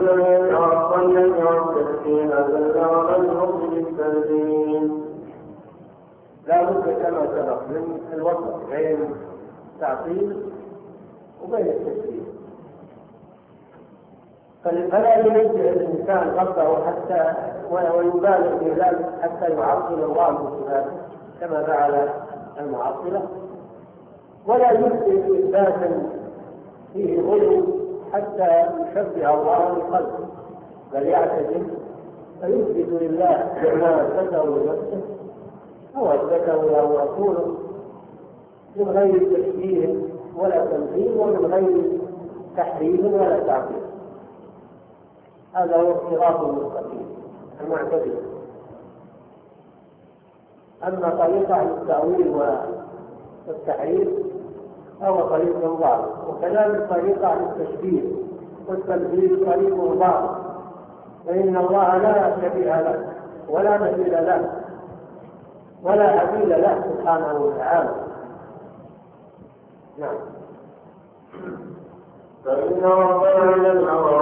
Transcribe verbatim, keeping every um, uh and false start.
من أعطينا والتسكين أذلنا منهم بالتنزيل. لا بد كما سبق من الوسط بين التعطيل وبين التسكين، فلا ينزع الإنسان ربه حتى ويبالغ في ذلك حتى يعطل الله بصفاته كما فعل المعطلة، ولا يثبت إثباتا فيه غلو حتى يشبه الله بخلقه، بل يعتزل فيثبت لله ما أثبته لنفسه أو أثبته له رسوله من غير تشبيه ولا تمثيل ومن غير تحريف ولا تعطيل. هذا هو الصراط المستقيم المعتدل. أما طريقة التأويل والتحريف فهو طريق ضال، وكذلك طريقة التشبيه والتمثيل طريق ضال، فإن الله لا شبيه له ولا مثيل له ولا عديل له سبحانه وتعالى. نعم. فإن ربنا